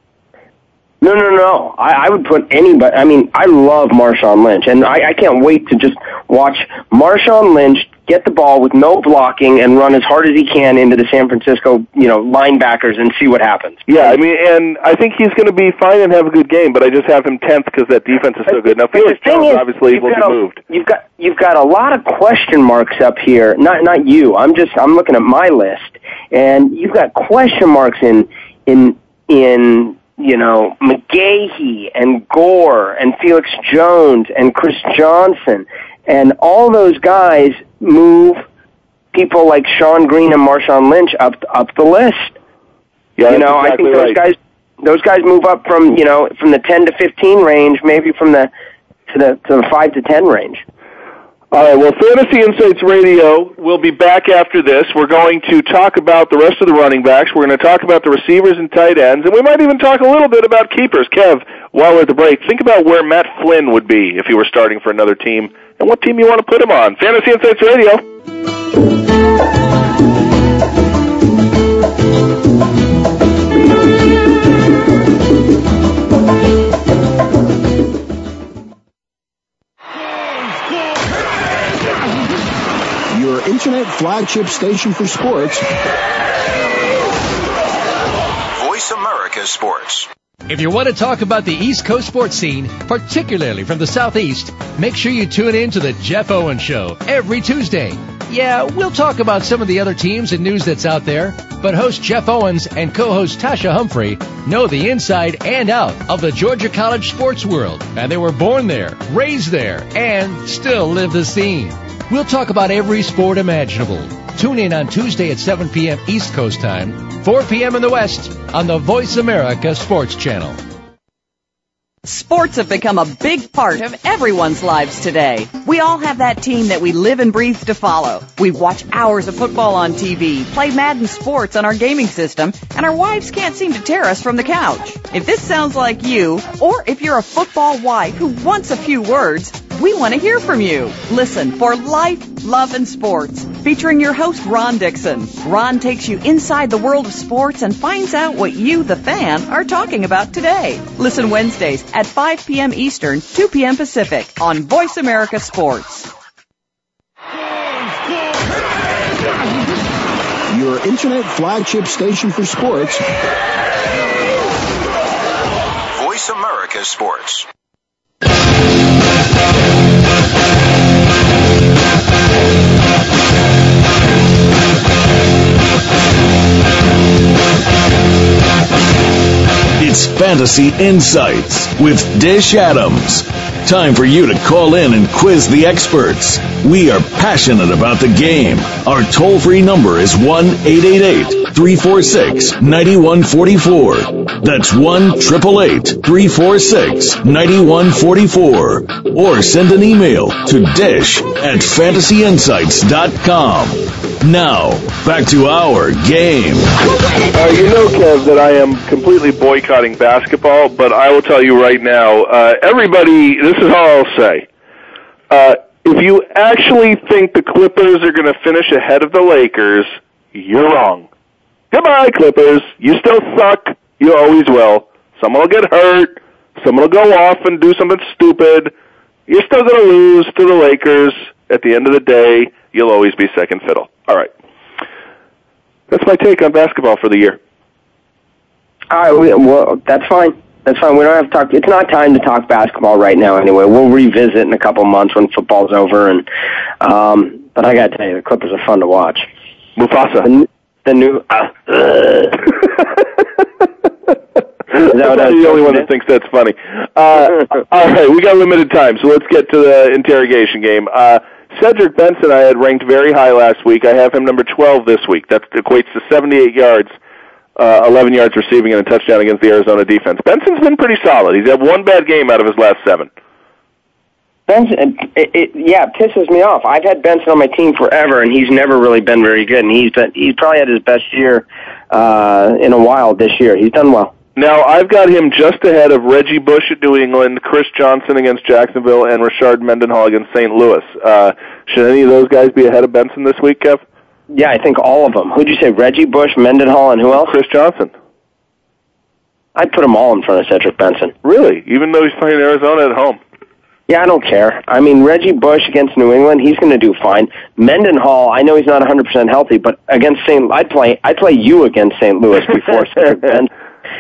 No. I would put anybody. I mean, I love Marshawn Lynch, and I can't wait to just watch Marshawn Lynch get the ball with no blocking and run as hard as he can into the San Francisco, linebackers and see what happens. Yeah, I mean, and I think he's going to be fine and have a good game, but I just have him 10th because that defense is so good. Now, Felix Jones obviously will be moved. You've got a lot of question marks up here. Not you. I'm looking at my list, and you've got question marks in McGahee and Gore and Felix Jones and Chris Johnson, and all those guys move people like Sean Green and Marshawn Lynch up the list. Yeah, exactly I think those guys move up from the 10 to 15 range, maybe from the 5 to 10 range. All right, well, Fantasy Insights Radio will be back after this. We're going to talk about the rest of the running backs. We're going to talk about the receivers and tight ends, and we might even talk a little bit about keepers. Kev, while we're at the break, think about where Matt Flynn would be if he were starting for another team and what team you want to put him on. Fantasy Insights Radio. Your internet flagship station for sports. Voice America Sports. If you want to talk about the East Coast sports scene, particularly from the Southeast, make sure you tune in to the Jeff Owens Show every Tuesday. Yeah, we'll talk about some of the other teams and news that's out there, but host Jeff Owens and co-host Tasha Humphrey know the inside and out of the Georgia College sports world, and they were born there, raised there, and still live the scene. We'll talk about every sport imaginable. Tune in on Tuesday at 7 p.m. East Coast time, 4 p.m. in the West on the Voice America Sports Channel. Sports have become a big part of everyone's lives today. We all have that team that we live and breathe to follow. We watch hours of football on TV, play Madden Sports on our gaming system, and our wives can't seem to tear us from the couch. If this sounds like you, or if you're a football wife who wants a few words, we want to hear from you. Listen for Life, Love, and Sports, featuring your host, Ron Dixon. Ron takes you inside the world of sports and finds out what you, the fan, are talking about today. Listen Wednesdays at 5 p.m. Eastern, 2 p.m. Pacific on Voice America Sports. Your internet flagship station for sports. Voice America Sports. It's Fantasy Insights with Dish Adams. Time for you to call in and quiz the experts. We are passionate about the game. Our toll-free number is 1-888-346-9144. That's 1-888-346-9144. Or send an email to dish@fantasyinsights.com. Now, back to our game. You know, Kev, that I am completely boycotting basketball, but I will tell you right now, everybody, this is all I'll say. If you actually think the Clippers are going to finish ahead of the Lakers, you're wrong. Goodbye, Clippers. You still suck. You always will. Someone will get hurt. Someone will go off and do something stupid. You're still going to lose to the Lakers. At the end of the day, you'll always be second fiddle. All right. That's my take on basketball for the year. All right, well, that's fine. That's fine. We don't have to talk. It's not time to talk basketball right now anyway. We'll revisit in a couple months when football's over. And but I got to tell you, the Clippers are fun to watch. Mufasa. The new... I'm the only one that thinks that's funny. All right, we got limited time, so let's get to the interrogation game. Cedric Benson I had ranked very high last week. I have him number 12 this week. That equates to 78 yards, 11 yards receiving, and a touchdown against the Arizona defense. Benson's been pretty solid. He's had one bad game out of his last 7. Benson, it pisses me off. I've had Benson on my team forever, and he's never really been very good. And he's probably had his best year in a while this year. He's done well. Now, I've got him just ahead of Reggie Bush at New England, Chris Johnson against Jacksonville, and Rashard Mendenhall against St. Louis. Should any of those guys be ahead of Benson this week, Kev? Yeah, I think all of them. Who'd you say, Reggie Bush, Mendenhall, and who else? Chris Johnson. I'd put them all in front of Cedric Benson. Really? Even though he's playing Arizona at home? Yeah, I don't care. I mean, Reggie Bush against New England, he's going to do fine. Mendenhall, I know he's not 100% healthy, but against I'd play you against St. Louis before Cedric Benson.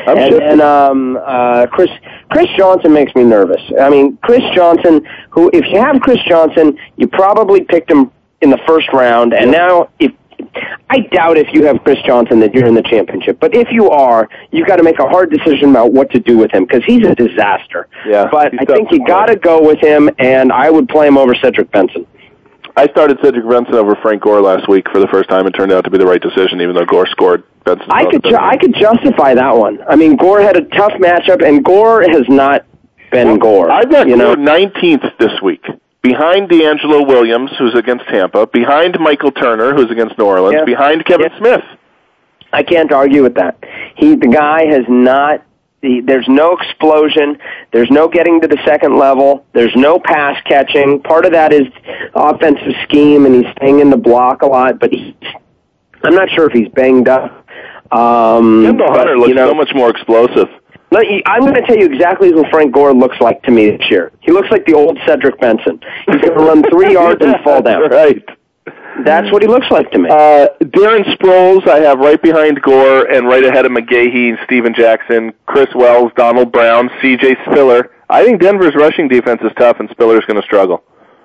Chris Johnson makes me nervous. I mean, Chris Johnson, who, if you have Chris Johnson, you probably picked him in the first round, and now I doubt if you have Chris Johnson that you're in the championship. But if you are, you've got to make a hard decision about what to do with him because he's a disaster. Yeah, but I think you got to go with him, and I would play him over Cedric Benson. I started Cedric Benson over Frank Gore last week for the first time. It turned out to be the right decision, even though Gore scored. Benson. I could justify that one. I mean, Gore had a tough matchup, and Gore has not been Gore. I've got Gore 19th this week, behind D'Angelo Williams, who's against Tampa, behind Michael Turner, who's against New Orleans, behind Kevin Smith. I can't argue with that. The guy has not. There's no explosion. There's no getting to the second level. There's no pass catching. Part of that is offensive scheme, and he's staying in the block a lot. But I'm not sure if he's banged up. Kendall Hunter looks so much more explosive. I'm going to tell you exactly who Frank Gore looks like to me this year. He looks like the old Cedric Benson. He's going to run 3 yards and fall down. Right. That's what he looks like to me. Darren Sproles, I have right behind Gore and right ahead of McGahee and Steven Jackson, Chris Wells, Donald Brown, C.J. Spiller. I think Denver's rushing defense is tough, and Spiller's going to struggle.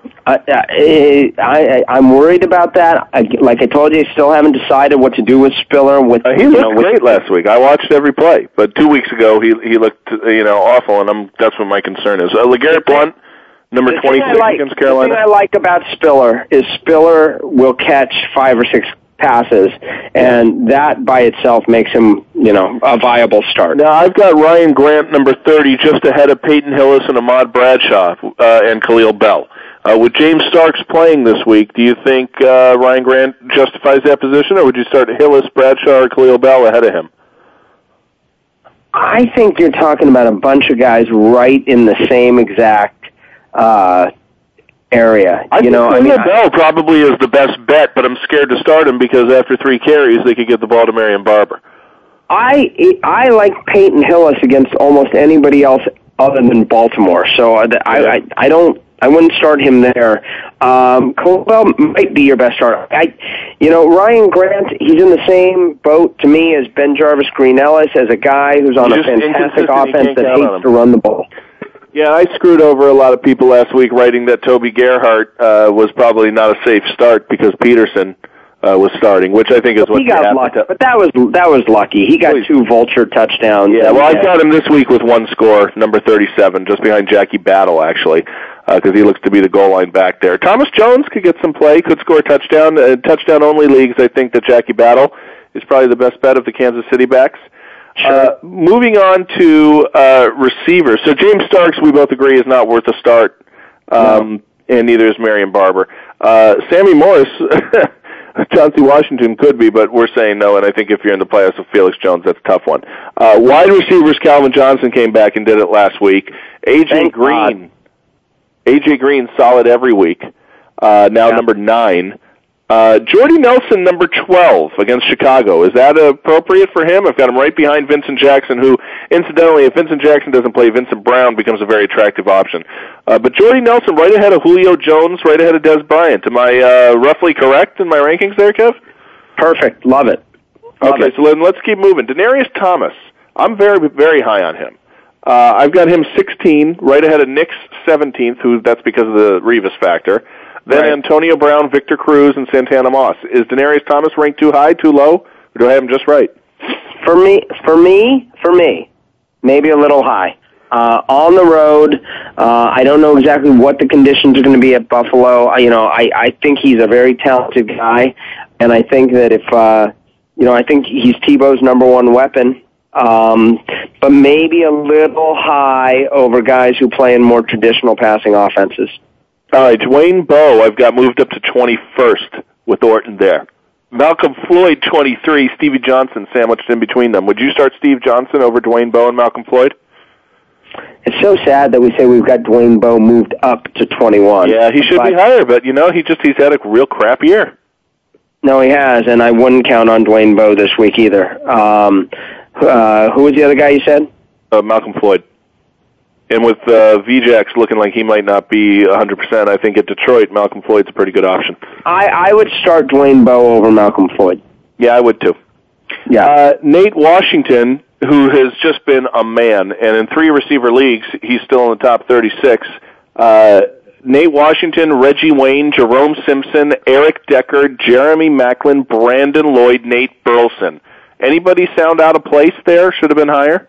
I'm worried about that. Like I told you, I still haven't decided what to do with Spiller. He looked great last week. I watched every play, but 2 weeks ago he looked awful, and that's what my concern is. LeGarrette Blount, number 26 against Carolina. The thing I like about Spiller is Spiller will catch 5 or 6 passes, and that by itself makes him, a viable start. Now, I've got Ryan Grant, number 30, just ahead of Peyton Hillis and Ahmad Bradshaw and Khalil Bell. With James Starks playing this week, do you think Ryan Grant justifies that position, or would you start Hillis, Bradshaw, or Khalil Bell ahead of him? I think you're talking about a bunch of guys right in the same exact area. I think Khalil Bell probably is the best bet, but I'm scared to start him because after 3 carries, they could get the ball to Marion Barber. I like Peyton Hillis against almost anybody else other than Baltimore, so I wouldn't start him there. Khalil Bell might be your best starter. Ryan Grant, he's in the same boat to me as Ben Jarvis Green Ellis, as a guy who's on a fantastic offense that hates to run the ball. Yeah, I screwed over a lot of people last week writing that Toby Gerhart was probably not a safe start because Peterson was starting, which I think is what he got lucky. But that was lucky. He got 2 vulture touchdowns. Yeah, well, I've got him this week with 1 score, number 37, just behind Jackie Battle, actually, because he looks to be the goal line back there. Thomas Jones could get some play, could score a touchdown. Touchdown-only leagues, I think that Jackie Battle is probably the best bet of the Kansas City backs. Sure. Moving on to receivers. So James Starks, we both agree, is not worth a start, and neither is Marion Barber. Sammy Morris... Chauncey Washington could be, but we're saying no, and I think if you're in the playoffs with Felix Jones, that's a tough one. Wide receivers, Calvin Johnson came back and did it last week. A.J. Green, solid every week, number 9. Jordy Nelson, number 12, against Chicago. Is that appropriate for him? I've got him right behind Vincent Jackson, who, incidentally, if Vincent Jackson doesn't play, Vincent Brown becomes a very attractive option. But Jordy Nelson right ahead of Julio Jones, right ahead of Des Bryant. Am I roughly correct in my rankings there, Kev? Perfect. Love it. So let's keep moving. Denarius Thomas. I'm very, very high on him. I've got him 16, right ahead of Nick's 17th, that's because of the Revis factor. Then Antonio Brown, Victor Cruz, and Santana Moss. Is Denarius Thomas ranked too high, too low, or do I have him just right? For me, maybe a little high. On the road, I don't know exactly what the conditions are going to be at Buffalo. I think he's a very talented guy, and I think that I think he's Tebow's number 1 weapon. But maybe a little high over guys who play in more traditional passing offenses. All right, Dwayne Bowe, I've got moved up to 21st with Orton there. Malcolm Floyd, 23, Stevie Johnson sandwiched in between them. Would you start Steve Johnson over Dwayne Bowe and Malcolm Floyd? It's so sad that we say we've got Dwayne Bowe moved up to 21. Yeah, he should be higher, but, he's had a real crap year. No, he has, and I wouldn't count on Dwayne Bowe this week either. Who was the other guy you said? Malcolm Floyd. And with Vjax looking like he might not be 100%, I think at Detroit, Malcolm Floyd's a pretty good option. I would start Dwayne Bowe over Malcolm Floyd. Yeah, I would too. Yeah. Nate Washington, who has just been a man, and in 3 receiver leagues, he's still in the top 36. Nate Washington, Reggie Wayne, Jerome Simpson, Eric Decker, Jeremy Maclin, Brandon Lloyd, Nate Burleson. Anybody sound out of place there? Should have been higher?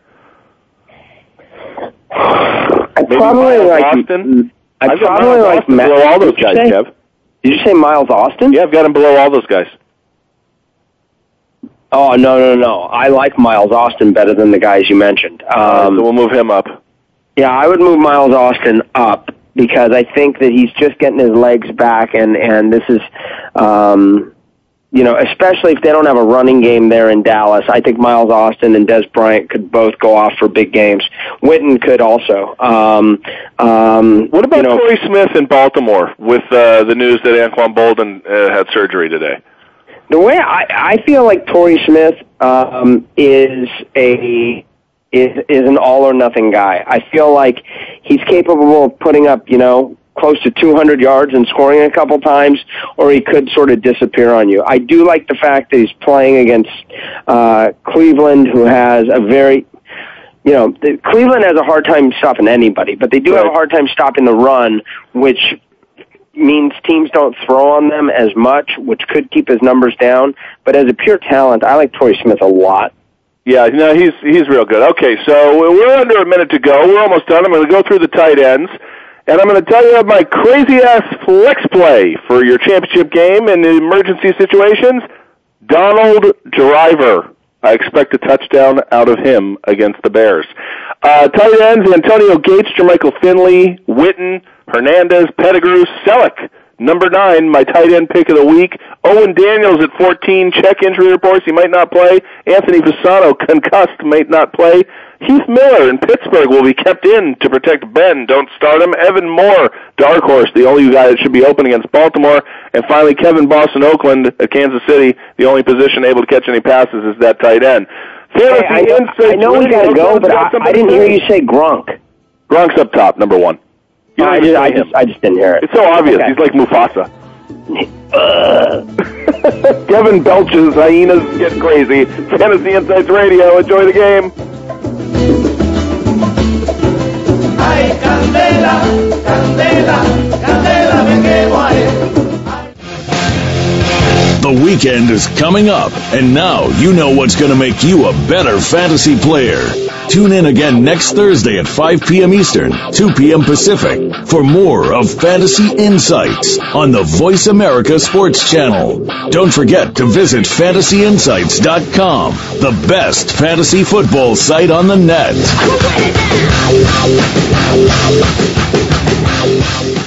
I probably like below all those guys, Kev. Did you say Miles Austin? Yeah, I've got him below all those guys. Oh, no. I like Miles Austin better than the guys you mentioned. So we'll move him up. Yeah, I would move Miles Austin up because I think that he's just getting his legs back, and this is, especially if they don't have a running game there in Dallas. I think Miles Austin and Des Bryant could both go off for big games. Witten could also. What about Torrey Smith in Baltimore with the news that Anquan Bolden had surgery today? The way I feel like Torrey Smith is an all or nothing guy. I feel like he's capable of putting up, close to 200 yards and scoring a couple times, or he could sort of disappear on you. I do like the fact that he's playing against Cleveland, who has a very, Cleveland has a hard time stopping anybody, but they do have a hard time stopping the run, which means teams don't throw on them as much, which could keep his numbers down. But as a pure talent, I like Torrey Smith a lot. Yeah, he's real good. Okay, so we're under a minute to go. We're almost done. I'm going to go through the tight ends, and I'm going to tell you my crazy-ass flex play for your championship game and emergency situations. Donald Driver. I expect a touchdown out of him against the Bears. Tight ends, Antonio Gates, Jermichael Finley, Witten, Hernandez, Pettigrew, Selleck. Number 9, my tight end pick of the week. Owen Daniels at 14. Check injury reports. He might not play. Anthony Fasano, concussed, might not play. Heath Miller in Pittsburgh will be kept in to protect Ben. Don't start him. Evan Moore, dark horse, the only guy that should be open against Baltimore. And finally, Kevin Boss in Oakland at Kansas City. The only position able to catch any passes is that tight end. I know we got to go, but I didn't hear you say Gronk. Gronk's up top, number 1. I just didn't hear it. It's so obvious. Okay. He's like Mufasa. Kevin belches. Hyenas get crazy. Fantasy Insights Radio. Enjoy the game. Ay, candela, candela, candela, me quedo ahí. The weekend is coming up, and now you know what's going to make you a better fantasy player. Tune in again next Thursday at 5 p.m. Eastern, 2 p.m. Pacific, for more of Fantasy Insights on the Voice America Sports Channel. Don't forget to visit fantasyinsights.com, the best fantasy football site on the net.